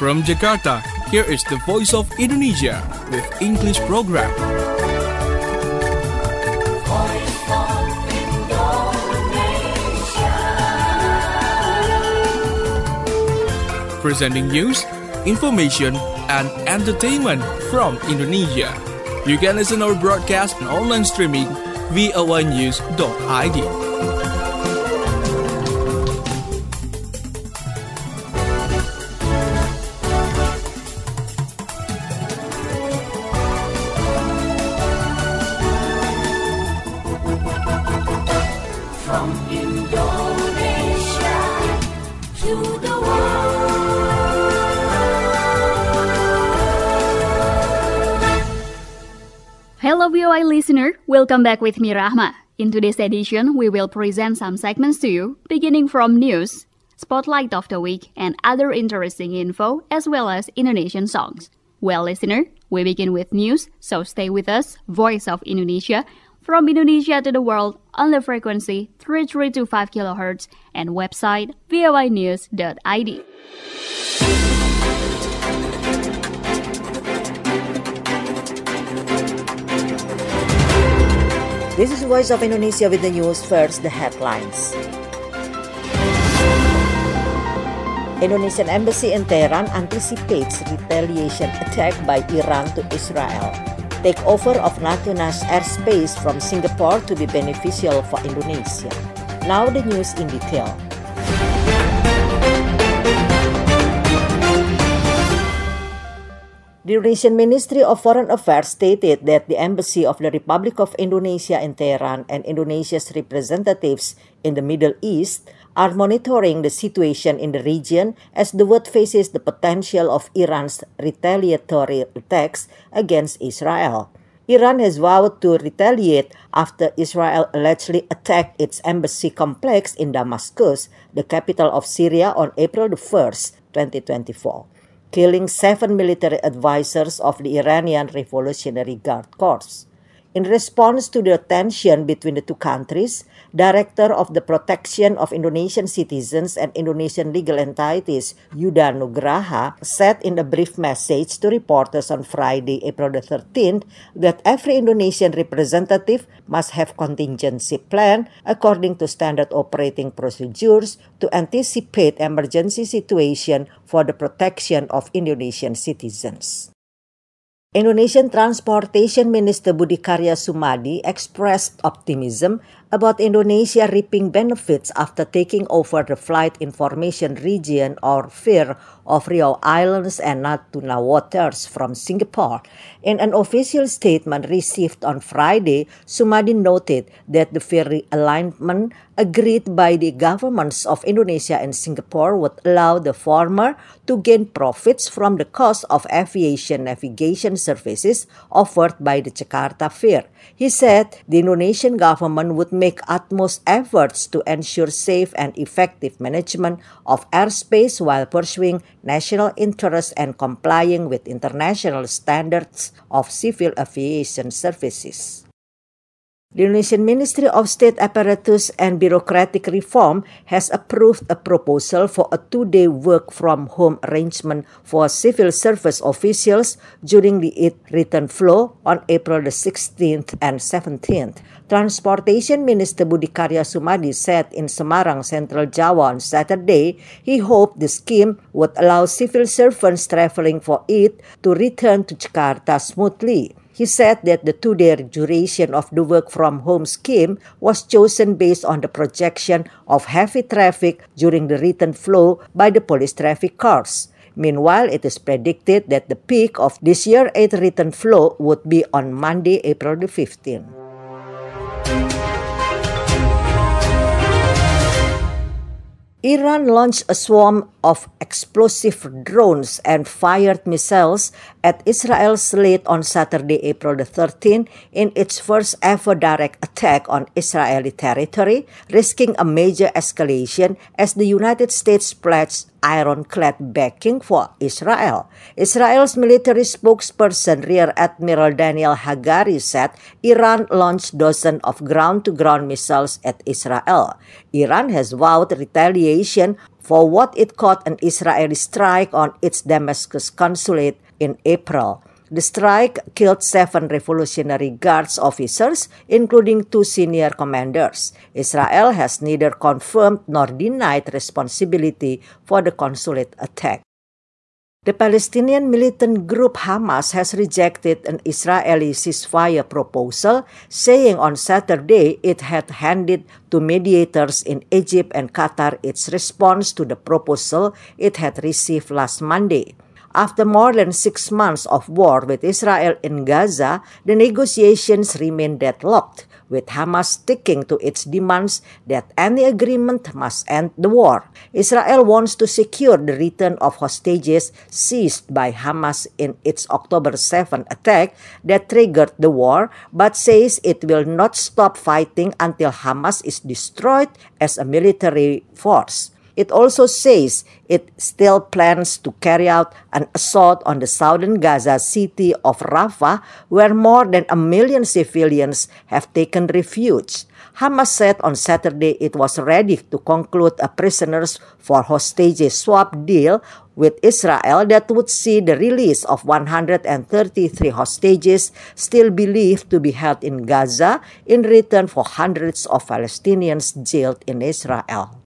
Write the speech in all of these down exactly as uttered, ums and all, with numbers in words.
From Jakarta, here is the Voice of Indonesia with English program. Voice of Indonesia. Presenting news, information, and entertainment from Indonesia. You can listen our broadcast and online streaming v o a news dot i d. From Indonesia to the world. Hello V O I listener, welcome back with me Rahma. In today's edition, we will present some segments to you, beginning from news, spotlight of the week, and other interesting info, as well as Indonesian songs. Well listener, we begin with news, so stay with us, Voice of Indonesia, from Indonesia to the world on the frequency three three two five kilohertz and website v o i news dot i d. This is Voice of Indonesia with the news. First, the headlines. Indonesian embassy in Tehran anticipates retaliation attack by Iran to Israel. Takeover of Natuna airspace from Singapore to be beneficial for Indonesia. Now the news in detail. The Indonesian Ministry of Foreign Affairs stated that the Embassy of the Republic of Indonesia in Tehran and Indonesia's representatives in the Middle East are monitoring the situation in the region as the world faces the potential of Iran's retaliatory attacks against Israel. Iran has vowed to retaliate after Israel allegedly attacked its embassy complex in Damascus, the capital of Syria, on April the first, twenty twenty-four. Killing seven military advisors of the Iranian Revolutionary Guard Corps. In response to the tension between the two countries, Director of the Protection of Indonesian Citizens and Indonesian Legal Entities, Yuda Nugraha, said in a brief message to reporters on Friday, April the thirteenth, that every Indonesian representative must have contingency plan according to standard operating procedures to anticipate emergency situation for the protection of Indonesian citizens. Indonesian Transportation Minister Budi Karya Sumadi expressed optimism about Indonesia reaping benefits after taking over the Flight Information Region or F I R of Riau Islands and Natuna waters from Singapore. In an official statement received on Friday, Sumadi noted that the F I R realignment agreed by the governments of Indonesia and Singapore would allow the former to gain profits from the cost of aviation navigation services offered by the Jakarta F I R. He said the Indonesian government would make utmost efforts to ensure safe and effective management of airspace while pursuing national interests and complying with international standards of civil aviation services. The Indonesian Ministry of State Apparatus and Bureaucratic Reform has approved a proposal for a two-day work-from-home arrangement for civil service officials during the Eid return flow on April the sixteenth and seventeenth. Transportation Minister Budi Karya Sumadi said in Semarang, Central Java on Saturday, he hoped the scheme would allow civil servants traveling for Eid to return to Jakarta smoothly. He said that the two-day duration of the work-from-home scheme was chosen based on the projection of heavy traffic during the return flow by the police traffic cars. Meanwhile, it is predicted that the peak of this year's Eid return flow would be on Monday, April the fifteenth. Iran launched a swarm of explosive drones and fired missiles at Israel's late on Saturday, April the thirteenth, in its first ever direct attack on Israeli territory, risking a major escalation as the United States pledged ironclad backing for Israel. Israel's military spokesperson Rear Admiral Daniel Hagari said Iran launched dozens of ground-to-ground missiles at Israel. Iran has vowed retaliation for what it called an Israeli strike on its Damascus consulate in April. The strike killed seven Revolutionary Guards officers, including two senior commanders. Israel has neither confirmed nor denied responsibility for the consulate attack. The Palestinian militant group Hamas has rejected an Israeli ceasefire proposal, saying on Saturday it had handed to mediators in Egypt and Qatar its response to the proposal it had received last Monday. After more than six months of war with Israel in Gaza, the negotiations remain deadlocked, with Hamas sticking to its demands that any agreement must end the war. Israel wants to secure the return of hostages seized by Hamas in its October seventh attack that triggered the war, but says it will not stop fighting until Hamas is destroyed as a military force. It also says it still plans to carry out an assault on the southern Gaza city of Rafah, where more than a million civilians have taken refuge. Hamas said on Saturday it was ready to conclude a prisoners for hostages swap deal with Israel that would see the release of one hundred thirty-three hostages still believed to be held in Gaza in return for hundreds of Palestinians jailed in Israel.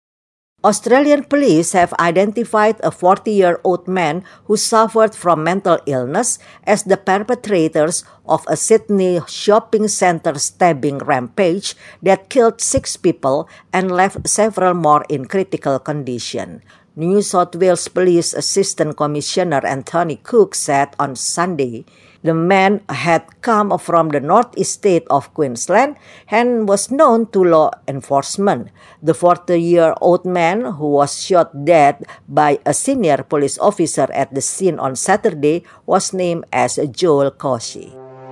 Australian police have identified a forty-year-old man who suffered from mental illness as the perpetrators of a Sydney shopping centre stabbing rampage that killed six people and left several more in critical condition. New South Wales Police Assistant Commissioner Anthony Cook said on Sunday the man had come from the northeast state of Queensland and was known to law enforcement. The forty-year-old man, who was shot dead by a senior police officer at the scene on Saturday, was named as Joel Cauchy.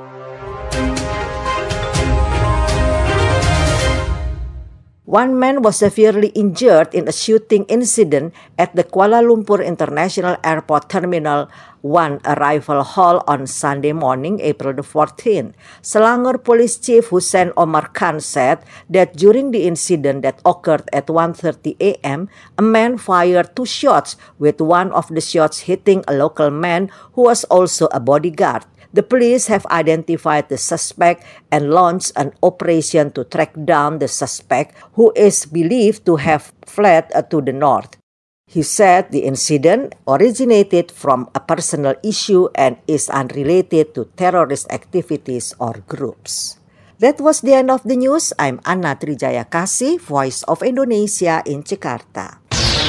One man was severely injured in a shooting incident at the Kuala Lumpur International Airport Terminal one arrival hall on Sunday morning, April the fourteenth. Selangor Police Chief Hussein Omar Khan said that during the incident that occurred at one thirty a.m., a man fired two shots, with one of the shots hitting a local man who was also a bodyguard. The police have identified the suspect and launched an operation to track down the suspect, who is believed to have fled to the north. He said the incident originated from a personal issue and is unrelated to terrorist activities or groups. That was the end of the news. I'm Anna Trijaya Kasih, Voice of Indonesia in Jakarta.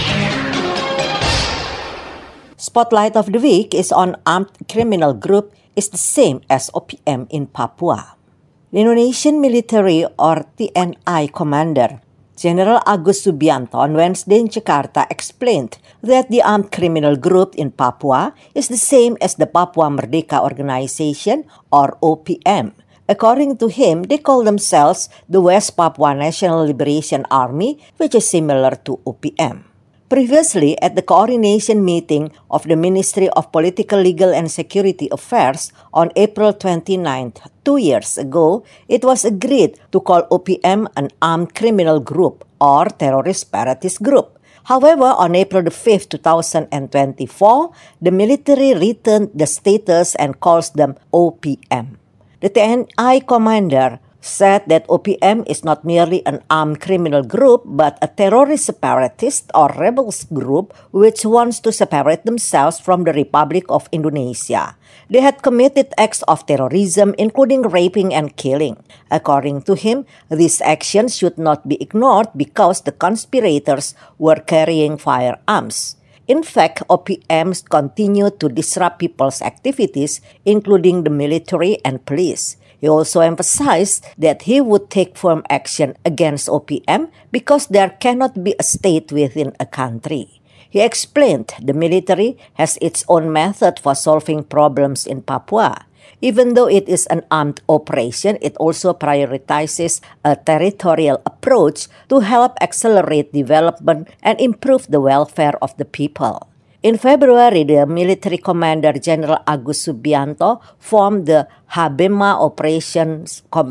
Spotlight of the Week is on armed criminal group is the same as O P M in Papua. The Indonesian military or T N I commander, General Agus Subianto, on Wednesday in Jakarta explained that the armed criminal group in Papua is the same as the Papua Merdeka Organization or O P M. According to him, they call themselves the West Papua National Liberation Army, which is similar to O P M. Previously, at the coordination meeting of the Ministry of Political, Legal and Security Affairs on April twenty-ninth, two years ago, it was agreed to call O P M an armed criminal group or terrorist separatist group. However, on April fifth, twenty twenty-four, the military returned the status and calls them O P M. The T N I commander said that O P M is not merely an armed criminal group, but a terrorist separatist or rebels group which wants to separate themselves from the Republic of Indonesia. They had committed acts of terrorism, including raping and killing. According to him, these actions should not be ignored because the conspirators were carrying firearms. In fact, O P M continued to disrupt people's activities, including the military and police. He also emphasized that he would take firm action against O P M because there cannot be a state within a country. He explained the military has its own method for solving problems in Papua. Even though it is an armed operation, it also prioritizes a territorial approach to help accelerate development and improve the welfare of the people. In February, the military commander General Agus Subianto formed the Habema Operations Command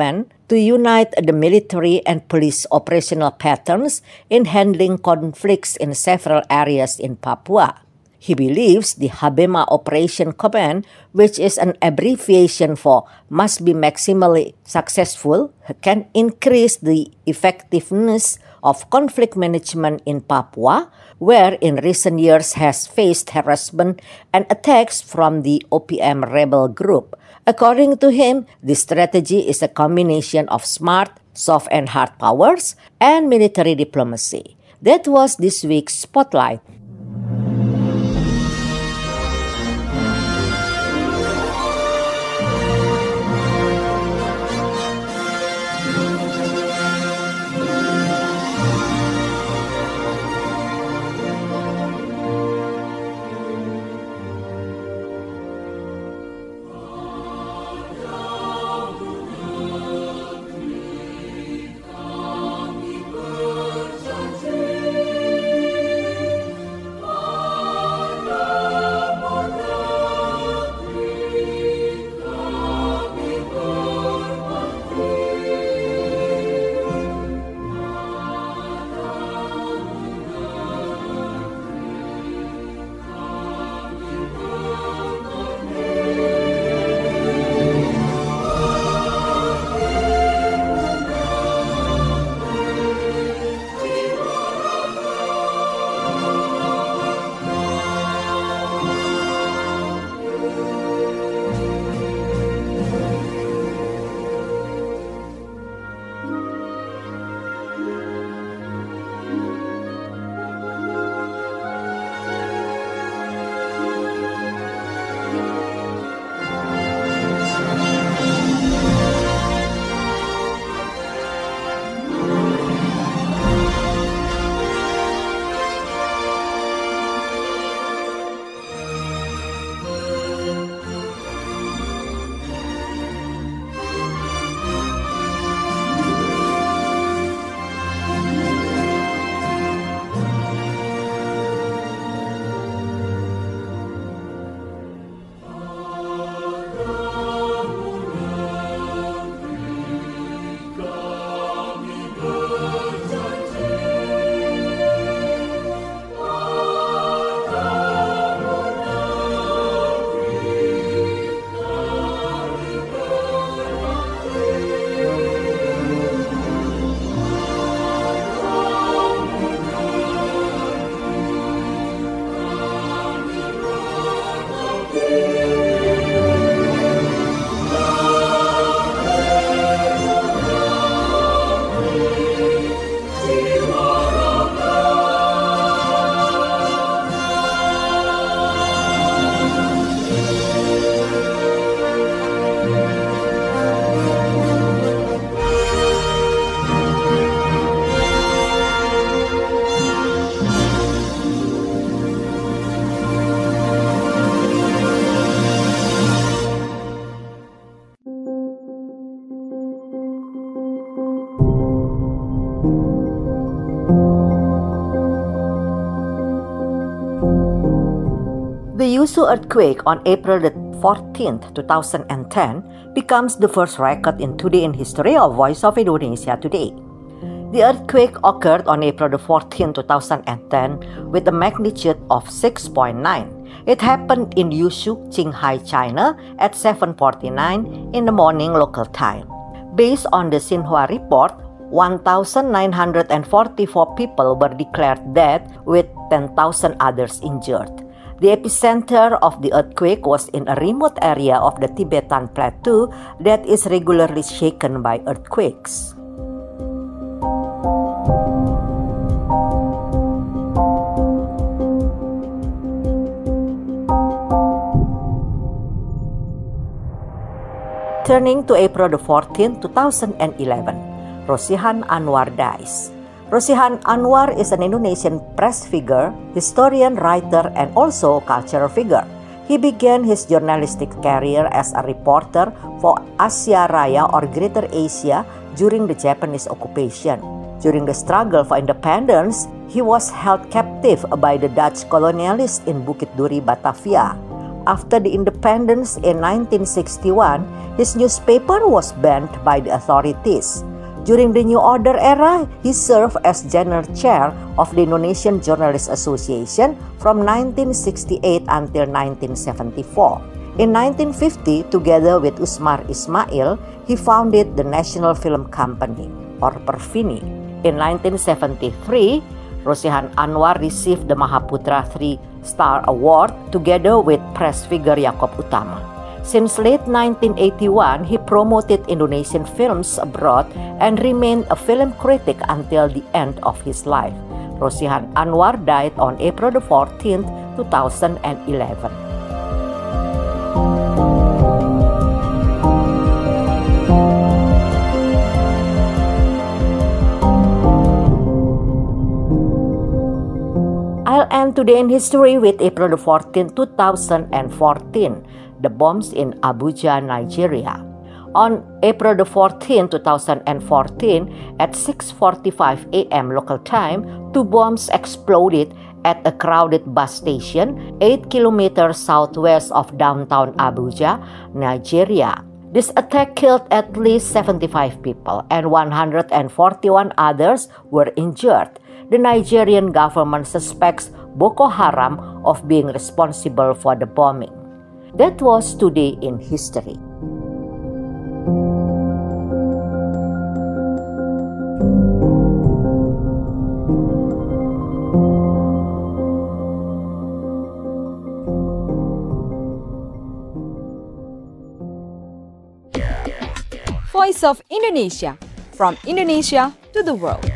to unite the military and police operational patterns in handling conflicts in several areas in Papua. He believes the Habema Operation Command, which is an abbreviation for must be maximally successful, can increase the effectiveness of conflict management in Papua, where in recent years has faced harassment and attacks from the O P M rebel group. According to him, this strategy is a combination of smart, soft and hard powers and military diplomacy. That was this week's Spotlight. The Yusu earthquake on April the fourteenth, two thousand ten becomes the first record in Today in History of Voice of Indonesia Today. The earthquake occurred on April the fourteenth, two thousand ten with a magnitude of six point nine. It happened in Yusu, Qinghai, China at seven forty-nine in the morning local time. Based on the Xinhua report, one thousand nine hundred forty-four people were declared dead with ten thousand others injured. The epicenter of the earthquake was in a remote area of the Tibetan Plateau that is regularly shaken by earthquakes. Turning to April the fourteenth, two thousand eleven, Rosihan Anwar dies. Rosihan Anwar is an Indonesian press figure, historian, writer, and also cultural figure. He began his journalistic career as a reporter for Asia Raya or Greater Asia during the Japanese occupation. During the struggle for independence, he was held captive by the Dutch colonialists in Bukit Duri, Batavia. after the independence in nineteen sixty-one, his newspaper was banned by the authorities. During the New Order era, he served as General Chair of the Indonesian Journalists Association from nineteen sixty-eight until nineteen seventy-four. In nineteen fifty, together with Usmar Ismail, he founded the National Film Company, or Perfini. In nineteen seventy-three, Rosihan Anwar received the Mahaputra three-Star Award together with press figure Yaakob Utama. Since late nineteen eighty-one, he promoted Indonesian films abroad and remained a film critic until the end of his life. Rosihan Anwar died on April the fourteenth, two thousand eleven. I'll end today in history with April the fourteenth, two thousand fourteen, the bombs in Abuja, Nigeria. On April the fourteenth, two thousand fourteen, at six forty-five a m local time, two bombs exploded at a crowded bus station eight kilometers southwest of downtown Abuja, Nigeria. This attack killed at least seventy-five people and one hundred forty-one others were injured. The Nigerian government suspects Boko Haram of being responsible for the bombing. That was Today in History. Voice of Indonesia, from Indonesia to the world.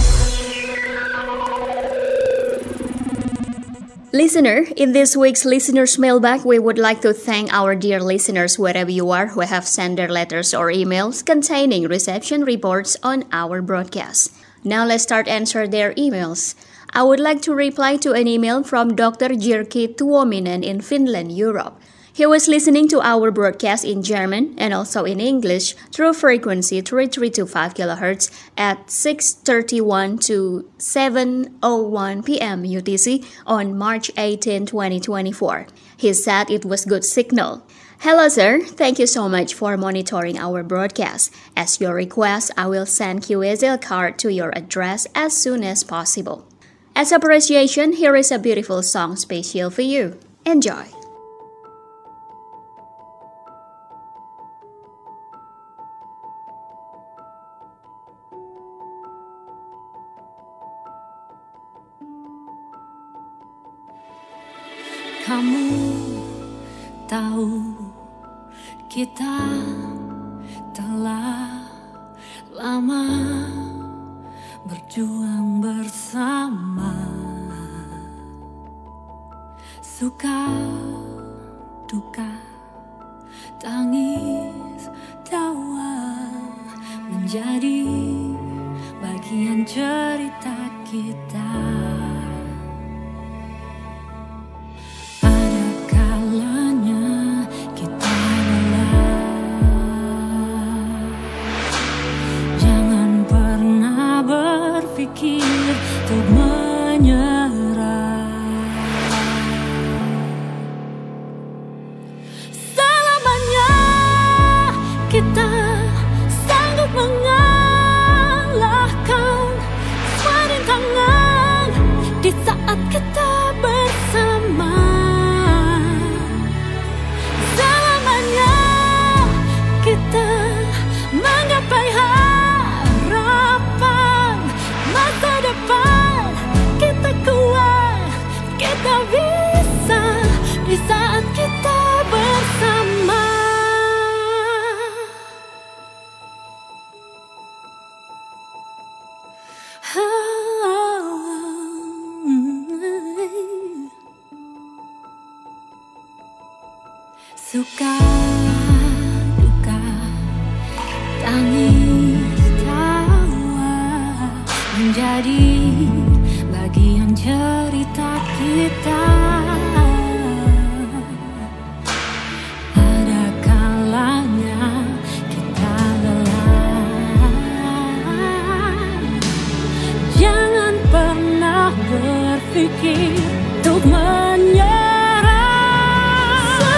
Listener, in this week's Listener's Mailbag, we would like to thank our dear listeners wherever you are who have sent their letters or emails containing reception reports on our broadcast. Now let's start answer their emails. I would like to reply to an email from Doctor Jirki Tuominen in Finland, Europe. He was listening to our broadcast in German and also in English through frequency thirty-three point two five kilohertz at six thirty-one to seven oh one p m U T C on March eighteenth, twenty twenty-four. He said it was good signal. Hello sir, thank you so much for monitoring our broadcast. As your request, I will send Q S L card to your address as soon as possible. As appreciation, here is a beautiful song special for you. Enjoy! Kamu tahu kita telah lama berjuang bersama, suka duka, tangis tawa menjadi bagian cerita kita. Untuk menyerah, selamanya kita sanggup mengalahkan semua rintangan di saat kita bersama. Selamanya kita menggapai harapan masa depan. Kita kuat, kita bisa di saat kita bersama. Suka duka, tangis tawa menjadi bagian cerita kita. Ada kalanya kita lelah, jangan pernah berpikir untuk menyerah.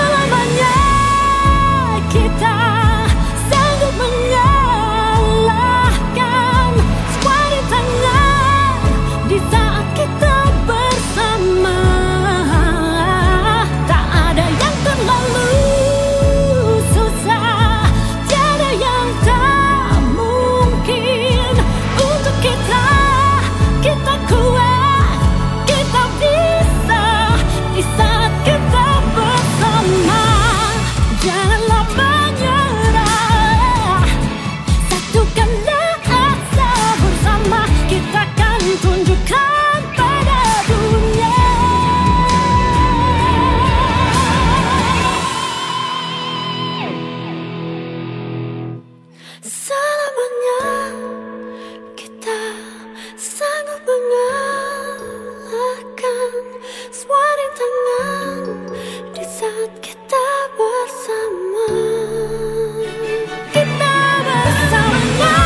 Selamanya kita sanggup mengalahkan semua rintangan di saat kita bersama. Kita bersamanya.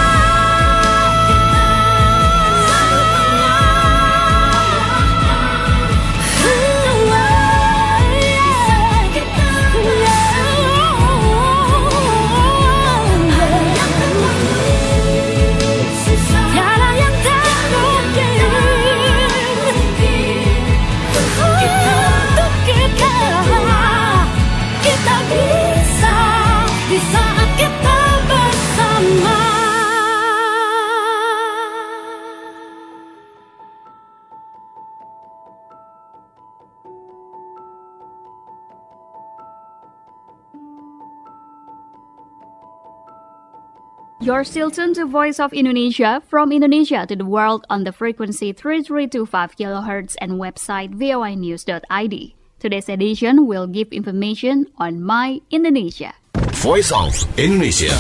You're still tuned to Voice of Indonesia, from Indonesia to the world on the frequency three three two five kilohertz and website voi news dot i d. Today's edition will give information on My Indonesia. Voice of Indonesia.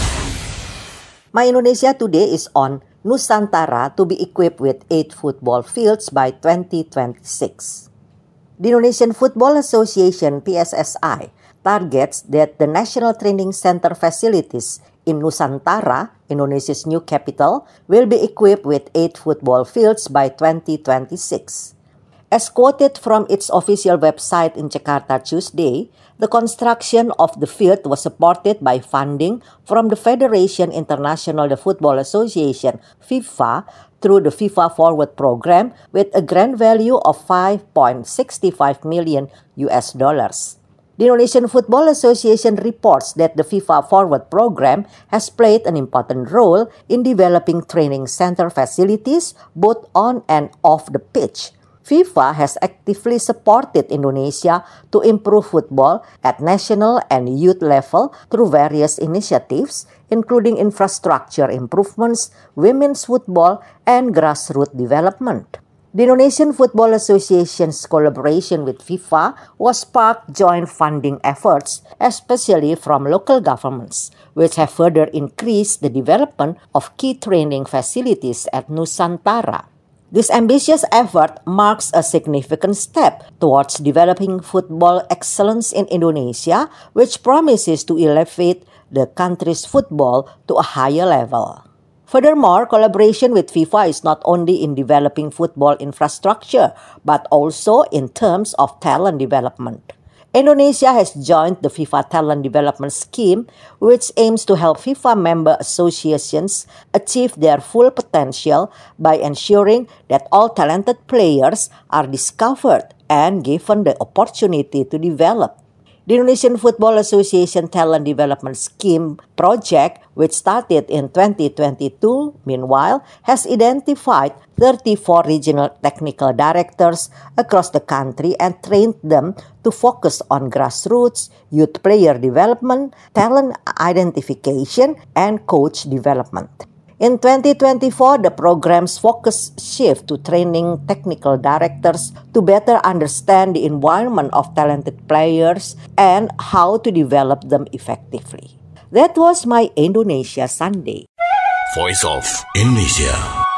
My Indonesia today is on Nusantara to be equipped with eight football fields by twenty twenty-six. The Indonesian Football Association P S S I targets that the National Training Center facilities in Nusantara, Indonesia's new capital, will be equipped with eight football fields by twenty twenty-six. As quoted from its official website in Jakarta Tuesday, the construction of the field was supported by funding from the Federation International de Football Association, FIFA, through the FIFA Forward program with a grant value of five point six five million U S dollars. The Indonesian Football Association reports that the FIFA Forward program has played an important role in developing training center facilities both on and off the pitch. FIFA has actively supported Indonesia to improve football at national and youth level through various initiatives, including infrastructure improvements, women's football, and grassroots development. The Indonesian Football Association's collaboration with FIFA was sparked joint funding efforts, especially from local governments, which have further increased the development of key training facilities at Nusantara. This ambitious effort marks a significant step towards developing football excellence in Indonesia, which promises to elevate the country's football to a higher level. Furthermore, collaboration with FIFA is not only in developing football infrastructure, but also in terms of talent development. Indonesia has joined the FIFA Talent Development Scheme, which aims to help FIFA member associations achieve their full potential by ensuring that all talented players are discovered and given the opportunity to develop. The Indonesian Football Association Talent Development Scheme project, which started in twenty twenty-two, meanwhile, has identified thirty-four regional technical directors across the country and trained them to focus on grassroots, youth player development, talent identification, and coach development. In twenty twenty-four, the program's focus shift to training technical directors to better understand the environment of talented players and how to develop them effectively. That was My Indonesia Sunday. Voice of Indonesia.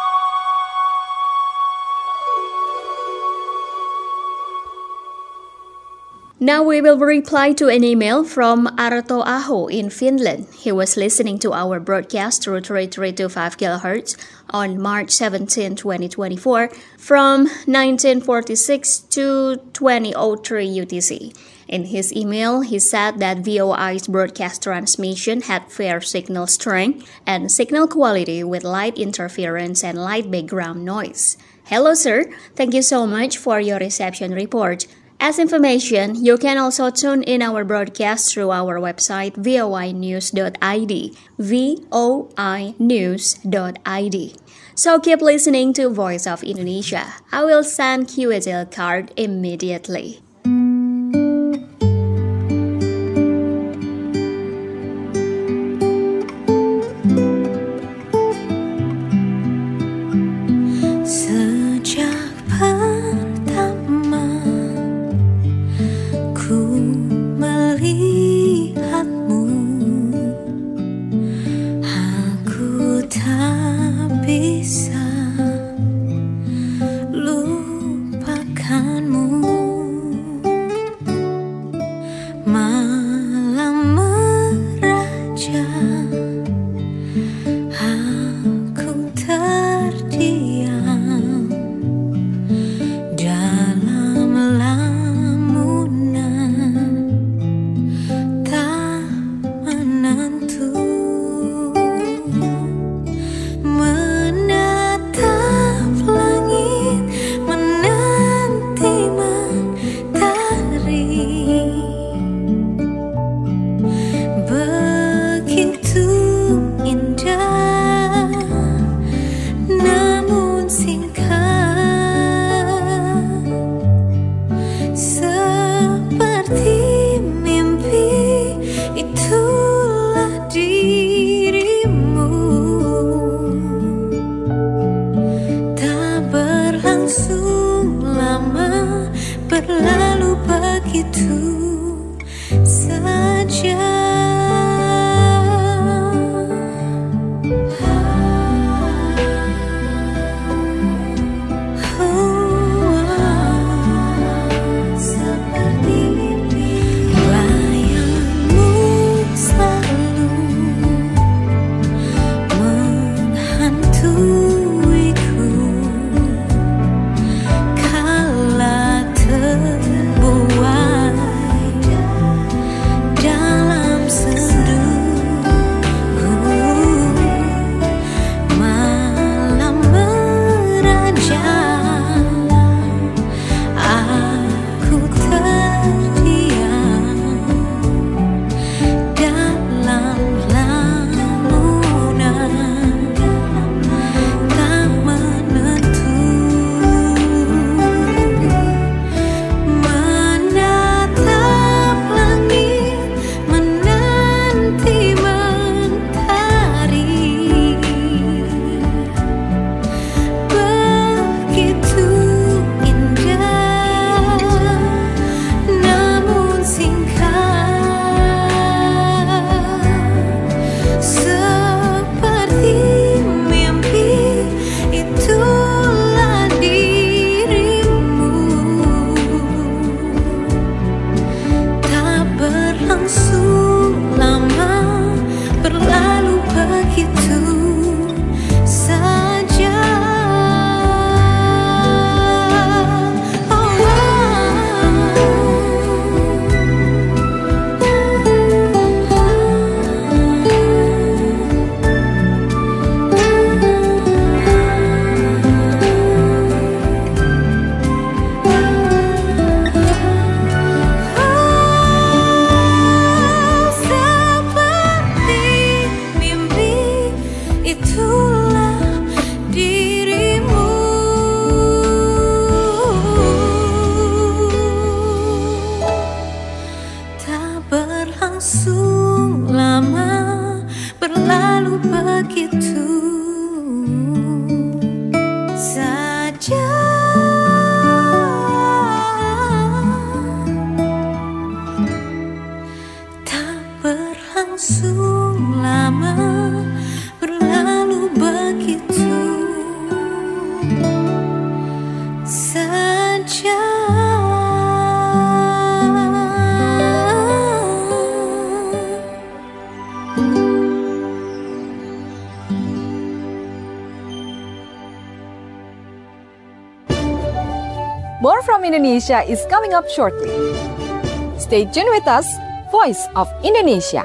Now we will reply to an email from Arto Aho in Finland. He was listening to our broadcast through three three two five kilohertz on March seventeenth, twenty twenty-four from nineteen forty-six to twenty oh three U T C. In his email, he said that V O I's broadcast transmission had fair signal strength and signal quality with light interference and light background noise. Hello sir, thank you so much for your reception report. As information, you can also tune in our broadcast through our website voi news dot i d, voi news dot i d. So keep listening to Voice of Indonesia. I will send Q S L card immediately. Aku More from Indonesia is coming up shortly. Stay tuned with us, Voice of Indonesia.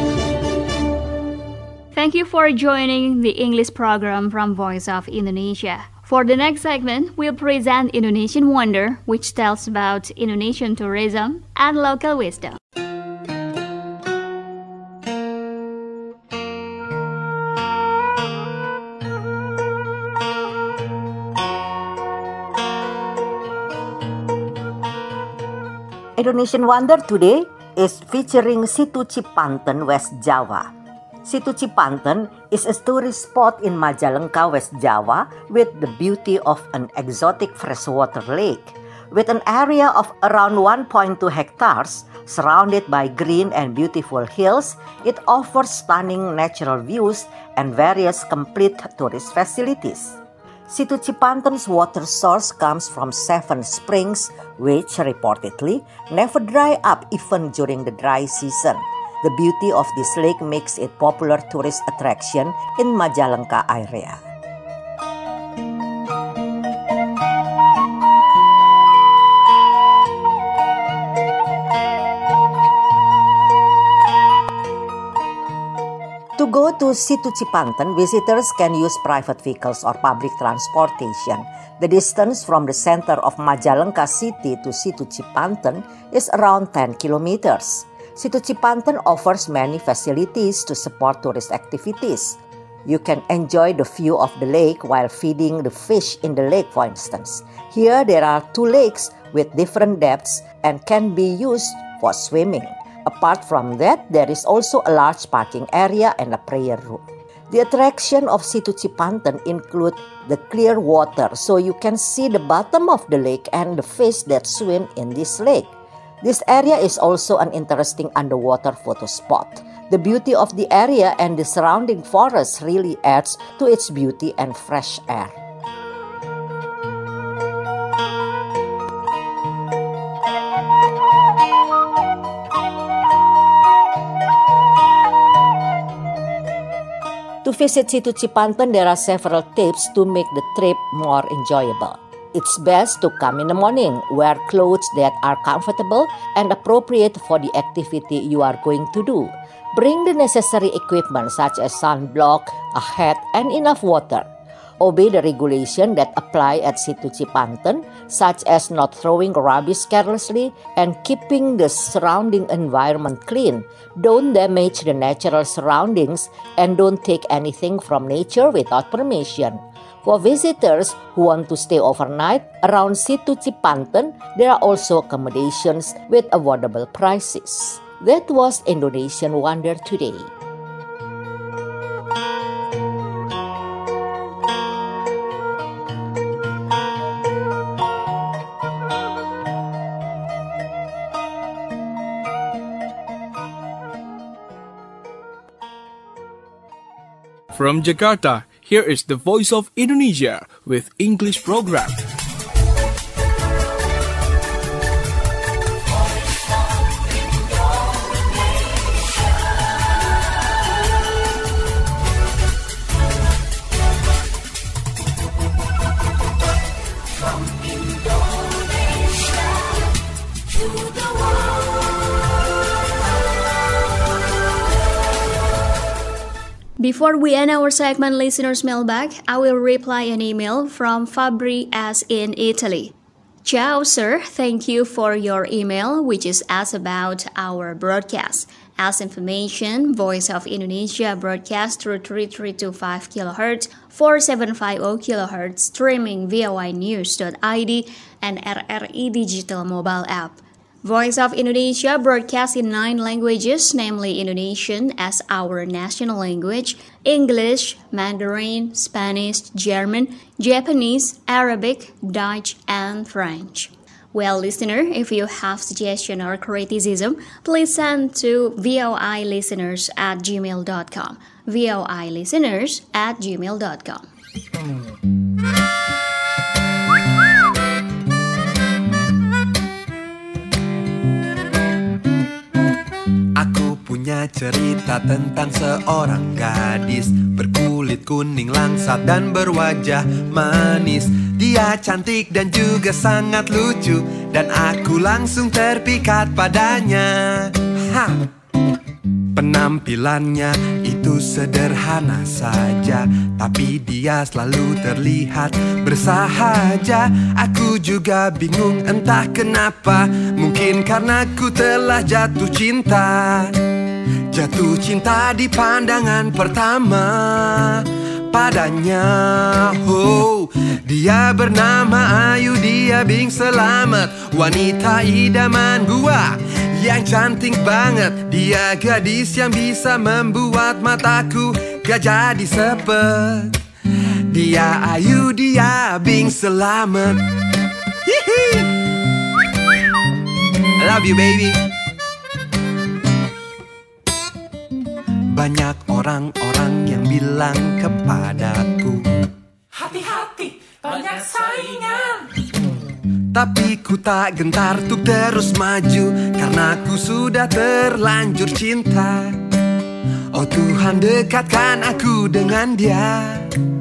Thank you for joining the English program from Voice of Indonesia. For the next segment, we'll present Indonesian Wonder, which tells about Indonesian tourism and local wisdom. Indonesian Wonder today is featuring Situ Cipanten, West Java. Situ Cipanten is a tourist spot in Majalengka, West Java, with the beauty of an exotic freshwater lake. With an area of around one point two hectares, surrounded by green and beautiful hills, it offers stunning natural views and various complete tourist facilities. Situ Cipanten's water source comes from seven springs, which reportedly never dry up even during the dry season. The beauty of this lake makes it popular tourist attraction in Majalengka area. To go to Situ Cipanten, visitors can use private vehicles or public transportation. The distance from the center of Majalengka city to Situ Cipanten is around ten kilometers. Situ Cipanten offers many facilities to support tourist activities. You can enjoy the view of the lake while feeding the fish in the lake, for instance. Here there are two lakes with different depths and can be used for swimming. Apart from that, there is also a large parking area and a prayer room. The attraction of Situ Cipanten include the clear water, so you can see the bottom of the lake and the fish that swim in this lake. This area is also an interesting underwater photo spot. The beauty of the area and the surrounding forest really adds to its beauty and fresh air. To visit Situ Cipanten, there are several tips to make the trip more enjoyable. It's best to come in the morning, wear clothes that are comfortable and appropriate for the activity you are going to do. Bring the necessary equipment such as sunblock, a hat, and enough water. Obey the regulation that apply at Situ Cipanten, such as not throwing rubbish carelessly and keeping the surrounding environment clean. Don't damage the natural surroundings and don't take anything from nature without permission. For visitors who want to stay overnight around Situ Cipanten, there are also accommodations with affordable prices. That was Indonesian Wonder today. From Jakarta, here is the Voice of Indonesia with English program. Before we end our segment Listeners Mailbag, I will reply an email from Fabri S in Italy. Ciao sir, thank you for your email which is asked about our broadcast. As information, Voice of Indonesia broadcast through thirty-three point two five kilohertz, forty-seven fifty kilohertz, streaming via y news dot I D and R R I Digital mobile app. Voice of Indonesia broadcasts in nine languages, namely Indonesian as our national language, English, Mandarin, Spanish, German, Japanese, Arabic, Dutch, and French. Well, listener, if you have suggestion or criticism, please send to voilisteners at gmail dot com. voilisteners at gmail dot com. Aku punya cerita tentang seorang gadis berkulit Kulit kuning langsat dan berwajah manis. Dia cantik dan juga sangat lucu, dan aku langsung terpikat padanya. Ha! Penampilannya itu sederhana saja, tapi dia selalu terlihat bersahaja. Aku juga bingung entah kenapa, mungkin karena ku telah jatuh cinta. Jatuh cinta di pandangan pertama padanya. Oh, dia bernama Ayu, dia Bing Selamat, wanita idaman gua yang cantik banget. Dia gadis yang bisa membuat mataku gak jadi sepet. Dia Ayu, dia Bing Selamat. Hihi. I love you baby. Banyak orang-orang yang bilang kepadaku, hati-hati, banyak saingan. Tapi ku tak gentar untuk terus maju, karena ku sudah terlanjur cinta. Oh Tuhan, dekatkan aku dengan dia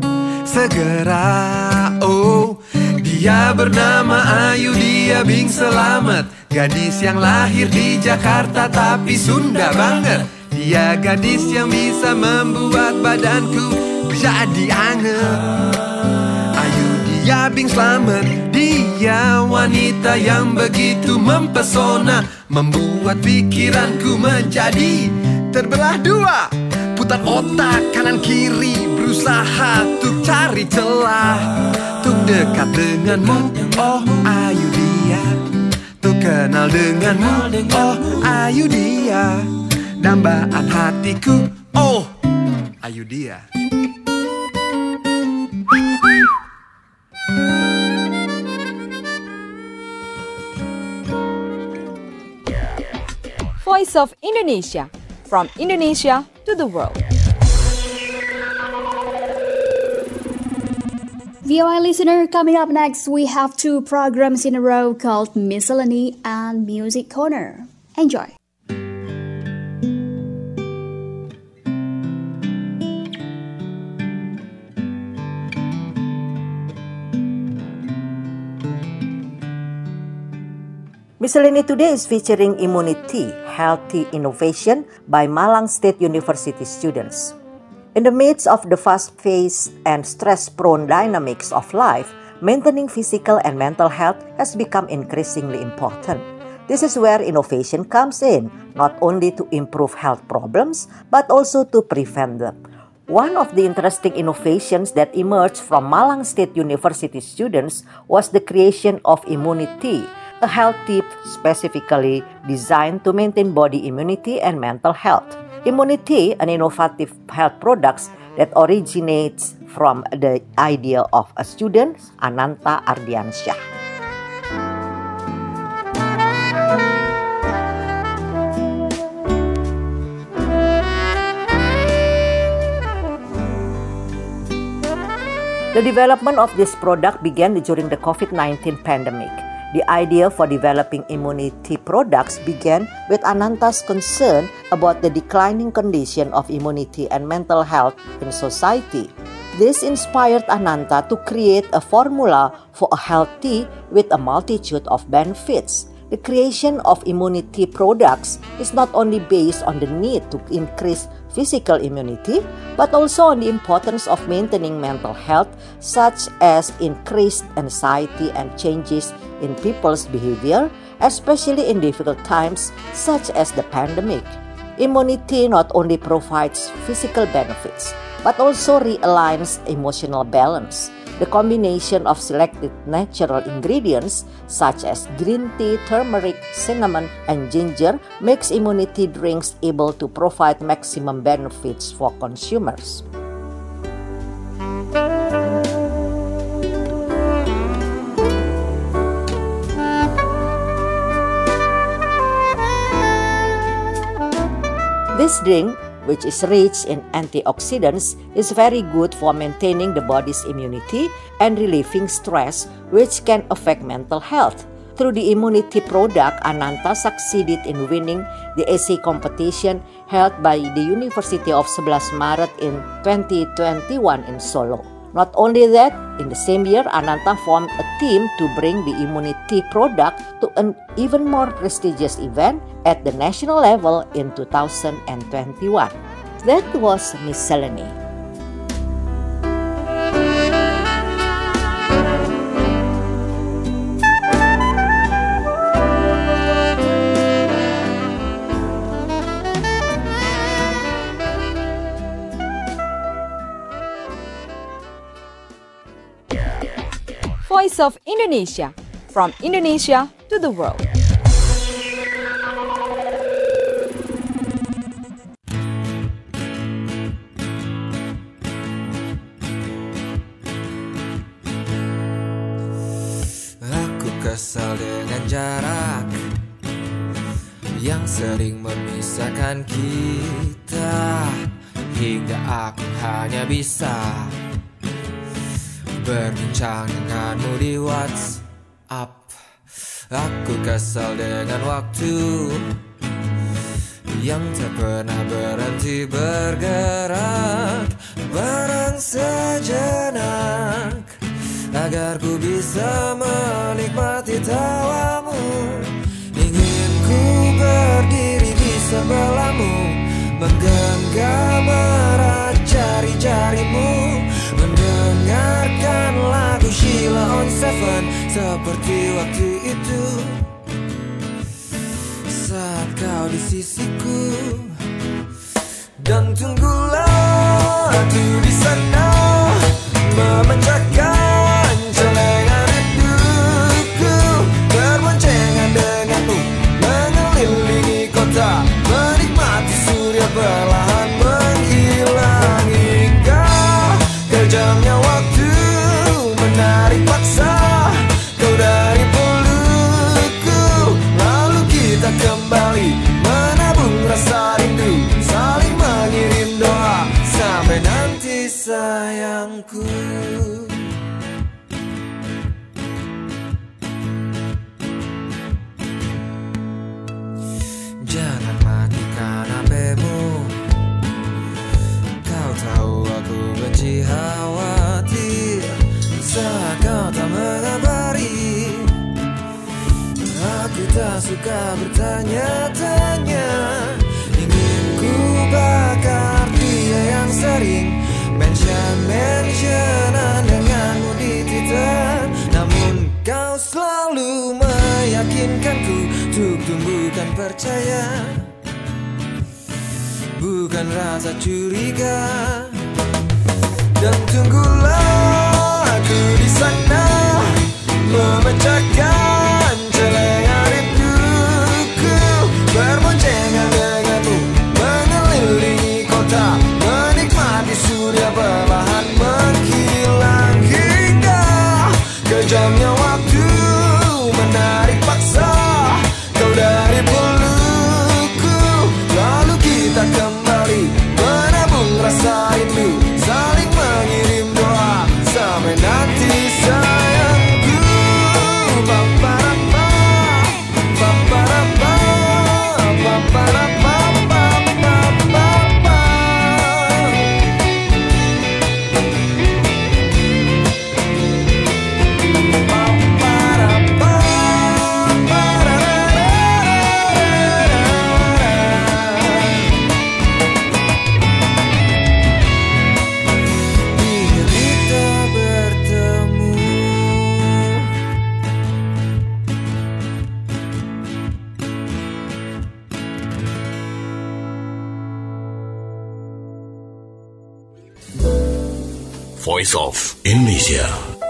segera. Oh, dia bernama Ayu, dia Bing Selamat, gadis yang lahir di Jakarta tapi Sunda banget. Dia gadis yang bisa membuat badanku jadi anget. Ayu, dia Bing Selamat, dia wanita yang begitu mempesona, membuat pikiranku menjadi terbelah dua. Putar otak kanan kiri, berusaha untuk cari celah, untuk dekat denganmu. Oh Ayu dia, untuk kenal denganmu. Oh Ayu dia, dambaan hatiku. Oh Ayu dia. Voice of Indonesia, from Indonesia to the world. V O I listener, coming up next, we have two programs in a row called Miscellany and Music Corner. Enjoy. Miscellany today is featuring Immunity, Healthy Innovation by Malang State University students. In the midst of the fast-paced and stress-prone dynamics of life, maintaining physical and mental health has become increasingly important. This is where innovation comes in, not only to improve health problems, but also to prevent them. One of the interesting innovations that emerged from Malang State University students was the creation of Immunity, a health tip specifically designed to maintain body immunity and mental health. Immunity, an innovative health product that originates from the idea of a student, Ananta Ardiansyah. The development of this product began during the COVID nineteen pandemic. The idea for developing immunity products began with Ananta's concern about the declining condition of immunity and mental health in society. This inspired Ananta to create a formula for a health tea with a multitude of benefits. The creation of immunity products is not only based on the need to increase physical immunity, but also on the importance of maintaining mental health, such as increased anxiety and changes in people's behavior, especially in difficult times such as the pandemic. Immunity not only provides physical benefits, but also realigns emotional balance. The combination of selected natural ingredients such as green tea, turmeric, cinnamon, and ginger makes immunity drinks able to provide maximum benefits for consumers. This drink, which is rich in antioxidants, is very good for maintaining the body's immunity and relieving stress, which can affect mental health. through the immunity product, Ananta succeeded in winning the essay competition held by the University of sebelas Maret in twenty twenty-one in Solo. Not only that, in the same year, Ananta formed a team to bring the immunity product to an even more prestigious event at the national level in two thousand twenty-one. That was Miscellany. Voice of Indonesia, from Indonesia to the world. Aku kesal dengan jarak yang sering memisahkan kita, hingga aku hanya bisa berbincang denganmu di WhatsApp. Aku kesal dengan waktu yang tak pernah berhenti bergerak. Barang sejenak agar ku bisa menikmati tawamu. Ingin ku berdiri di sebelahmu, menggenggam erat jari-jarimu, mendengarkan lagu Sheila on Seven seperti waktu itu saat kau di sisiku. Dan tunggulah aku di sana, memecahkan celengan rinduku, berboncengan denganmu, mengelilingi kota, menikmati surya perlahan menghilang, hingga kejamnya waktu menarik paksa kau dari pelukku. Lalu kita kembali menabung rasa rindu, saling mengirim doa sampai nanti sayangku. Jangan matikan H P-mu, kau tahu aku benci khawatir saat kau tak mengabari. Aku tak suka bertanya-tanya, ingin ku bakar dia yang sering mention-mentionan denganmu di Twitter. Namun kau selalu meyakinkanku untuk tumbuhkan percaya, bukan rasa curiga. Dan tunggulah aku di sana, memecahkan celengan rinduku, berboncengan denganmu, mengelilingi kota, menikmati surya perlahan menghilang, hingga kejamnya waktu menarik paksa kau dari pelukku. Lalu kita kembali menabung rasa rindu, saling mengirim doa sampai nanti sayangku. Paparapa, paparapa, paparapa, paparapa. Paparapa, hingga kita bertemu. Voice of Indonesia.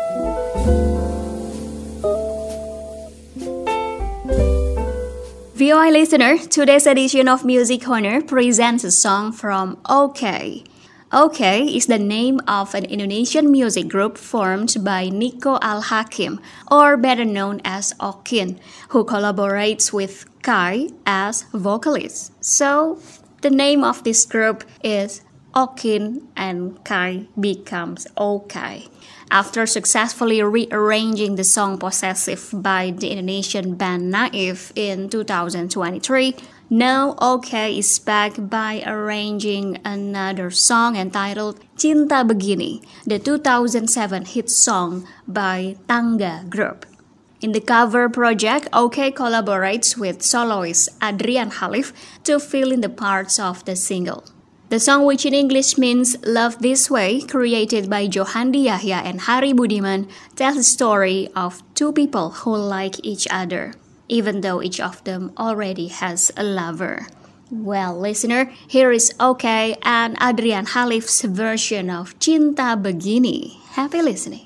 V O I listener, today's edition of Music Corner presents a song from OK. OK is the name of an Indonesian music group formed by Nico Al-Hakim, or better known as Okin, who collaborates with Kai as vocalist. So, the name of this group is Okin and Kai becomes Okay. After successfully rearranging the song Possessive by the Indonesian band Naif in two thousand twenty-three, now Okay is back by arranging another song entitled Cinta Begini, the two thousand seven hit song by Tangga Group. In the cover project, Okay collaborates with soloist Adrian Khalif to fill in the parts of the single. The song, which in English means Love This Way, created by Johandi Yahya and Hari Budiman, tells the story of two people who like each other, even though each of them already has a lover. Well, listener, here is Okay and Adrian Khalif's version of Cinta Begini. Happy listening.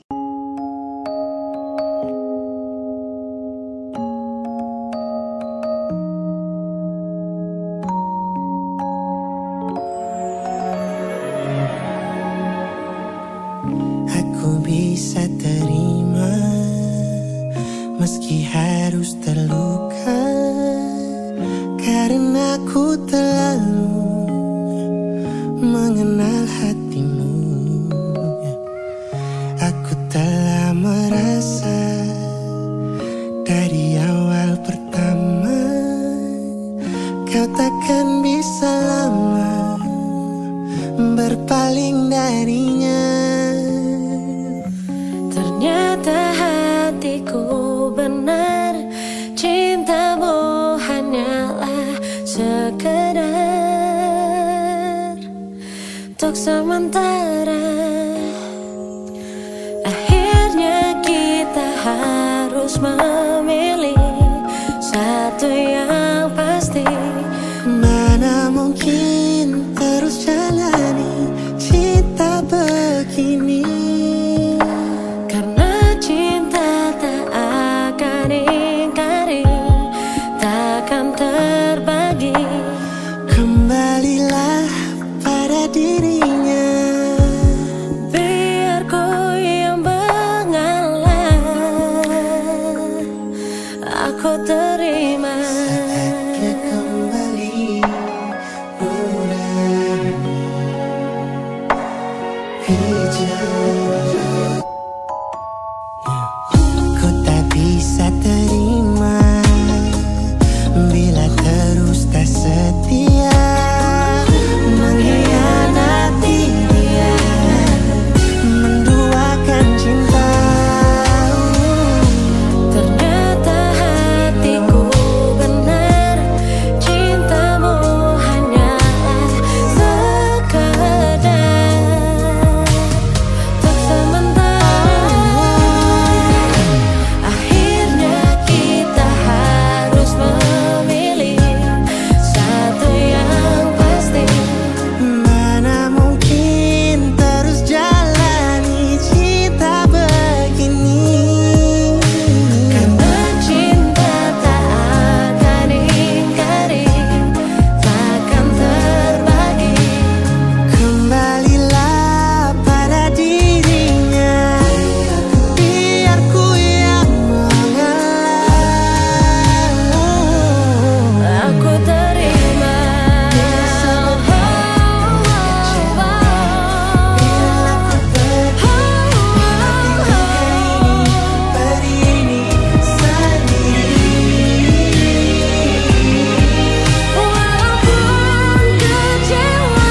Bisa terima meski harus terluka, karena ku terlalu mengenal hatimu. Aku telah merasa dari awal pertama kau takkan bisa lama berpaling darinya. Ternyata hatiku benar, cintamu hanyalah sekedar untuk sementara. Akhirnya kita harus memilih satu yang pasti. Mana mungkin terus jalani cinta begini, kembalilah pada dirinya. Biar ku yang mengalah, aku terima. Saatnya kembali mengurangi hijau. Ku tak bisa terima bila terus tak setia, mengkhianati dia, menduakan cinta. Ternyata hatiku benar, cintamu hanyalah sekedar untuk sementara. Akhirnya kita harus memilih satu yang pasti. Mana mungkin terus jalani cinta begini, Karena cinta tak akan ingkari, takkan terbagi. kembalilah pada dirinya. Biar ku yang mengalah, Aku terima. berini sendiri. Walaupun kecewa,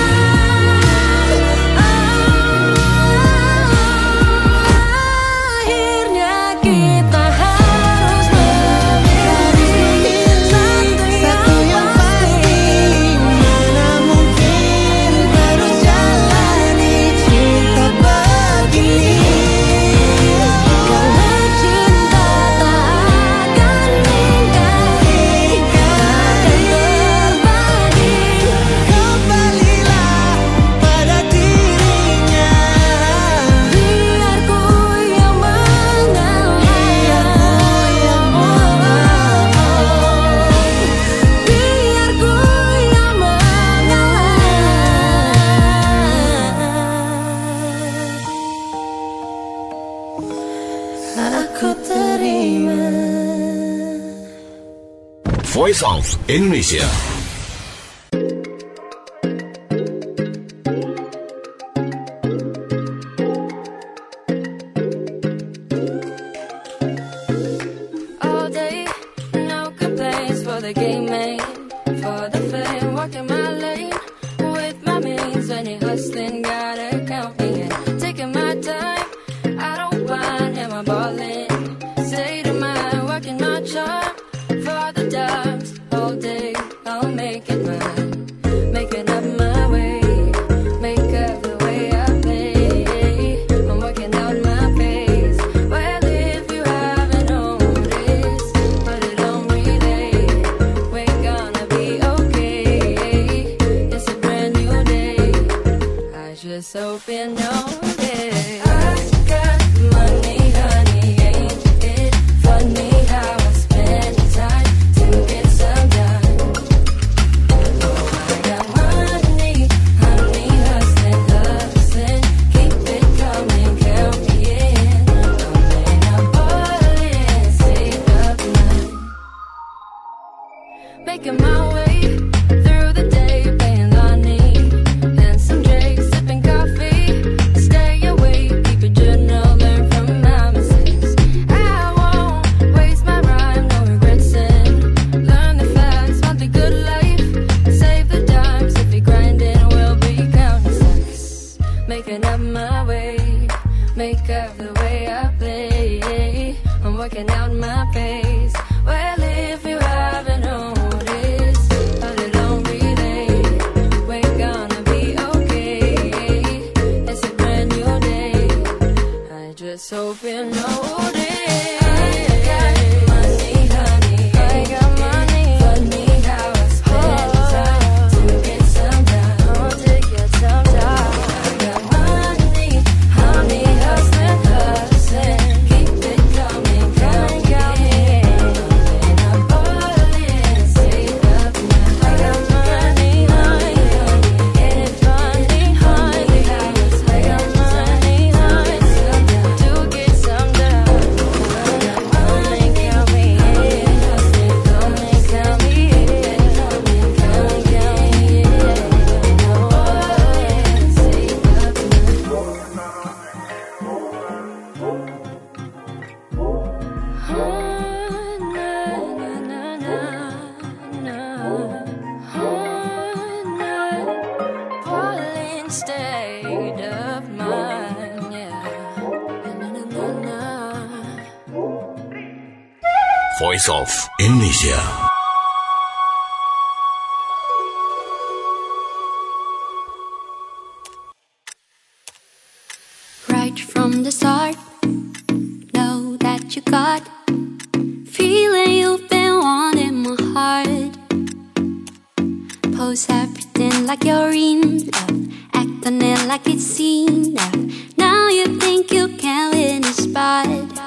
akhirnya kita harus memilih satu yang pasti. Mana mungkin terus jalani cinta begini, Karena cinta tak akan ingkari, takkan terbagi. kembalilah pada dirinya. Biar ku yang mengalah, biar ku yang mengalah. Aku terima. Voice of Indonesia. hope you know it. I got money, honey, ain't it funny how I spend time to get some done? Oh, I got money, honey, hustling, hustling, keep it coming, count me in. I'm ballin', save up none. Making my way through the day, paying Lonnie and some drinks, sipping coffee. Stay awake, keep a journal, learn from my mistakes. I won't waste my rhyme, no regretsing. Learn the facts, want the good life, save the dimes. If we grinding, we'll be counting stacks. Making up my way, make up the way I play. I'm working out my pace. Well, if you haven't noticed, a little relay, we're gonna be okay. It's a brand new day. I just hope you notice. I got money, honey. I got money. Funny how I spend time to get some done. Oh, to get some done. I got money, honey, hustling, hustling, keep it coming, coming, coming. And I'm ballin', save up now. I got money, honey, honey, get it funny, honey, I got money, honey, to get some done. Money, count me in, hustling, coming, count me in, coming, coming, count me in. I'm ballin', save up Falling state of mind, yeah. Voice of Indonesia. Right from the start, know that you got feeling you've been wanting my heart. Pose everything like you're in love, acting it like it's seen love. Now you think you can win the spot.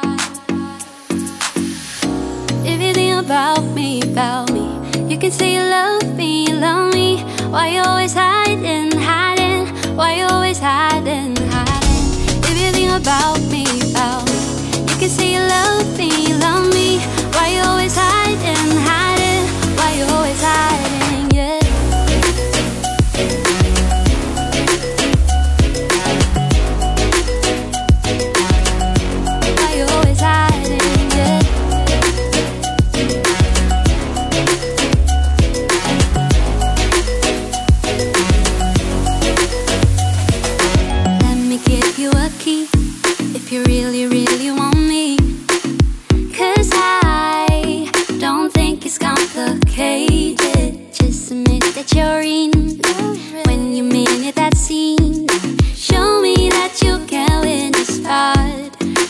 Everything about me, about me, you can say you love me, you love me. Why you always hiding, hiding? Why you always hiding, hiding? Everything about me, about me, you can say you love me, you love me. Why you always hiding, hiding? Why you always hiding, yeah. Why you always hiding, yeah. Let me give you a key if you really, really want me. 'Cause I don't think it's complicated. Just admit that you're in love. When you mean it, that's seen. Show me that you can win this fight.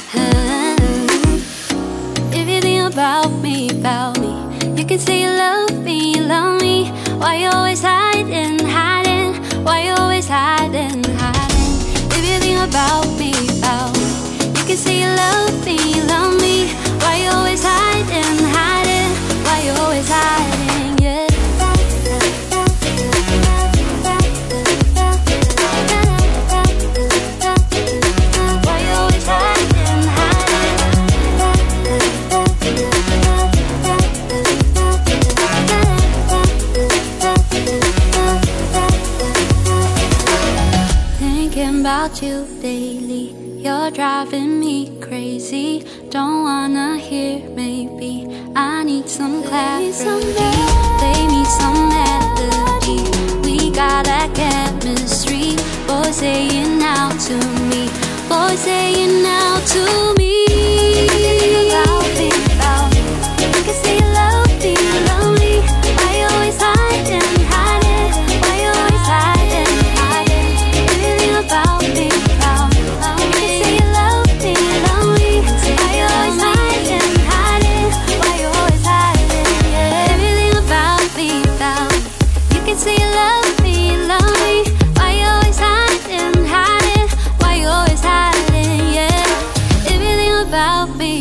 Everything about me, about me, you can say you love me, you love me. Why you always hiding, hiding? Why you always hiding, hiding? Everything about me, about me, you can say you love me, you love me. Why you always hiding, hiding? Why you always hiding, yeah. Why you always hiding, hiding? Thinking about you daily, you're driving me crazy. Don't wanna hear maybe, I need some clarity. Play me some melody, we got that chemistry. Boy, say it now to me, boy, say it now to me. About me, about me, you can say you love me, love me. Why you always hiding, hiding? Why you always hiding, hiding? Everything about me, about me, you can say you love me, love me. Why you always hiding, hiding? Why you always hiding, yeah. Everything about me, about me, you can say you love me, love me. Why you always hiding, hiding?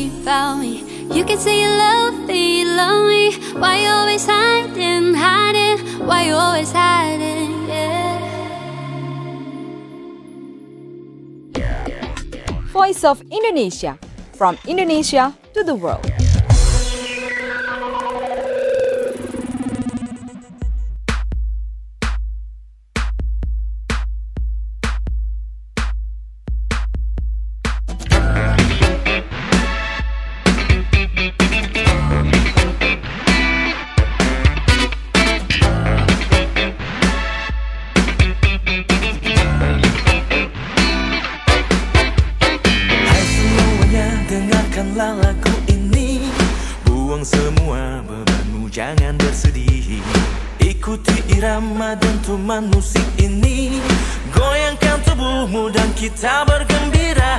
me about me. You can say you love me, you love me. Why you always hiding, hiding? Why you always hiding, yeah. Voice of Indonesia, from Indonesia to the world. Dengarkanlah lagu ini, buang semua bebanmu, jangan bersedih. Ikuti irama dentuman musik ini, goyangkan tubuhmu dan kita bergembira.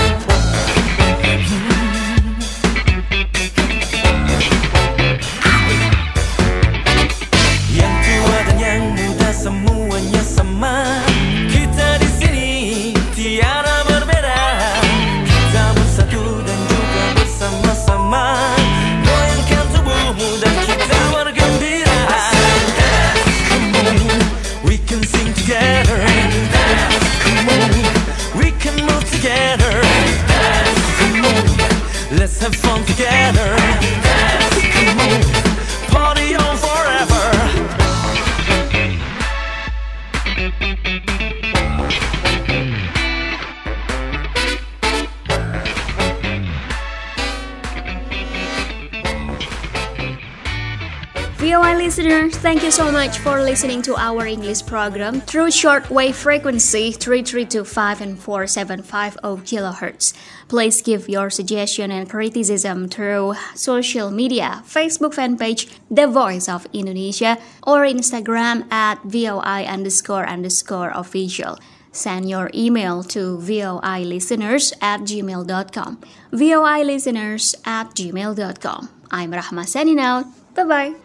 Yang tua dan yang muda semuanya sama. Kita di sini tiada berbeda. Kita bersatu dan juga bersama-sama. Goyangkan tubuhmu dan kita bergembira. Come on, we can sing together. Come on, we can move together. Come on, let's have fun together. Come on, party on forever. V O I listeners, thank you so much for listening to our English program through shortwave frequency three three two five and four seven five zero kilohertz. Please give your suggestion and criticism through social media, Facebook fan page The Voice of Indonesia, or Instagram at VOI underscore underscore official. Send your email to voilisteners at gmail dot com. voilisteners at gmail dot com. I'm Rahma signing out. Bye-bye.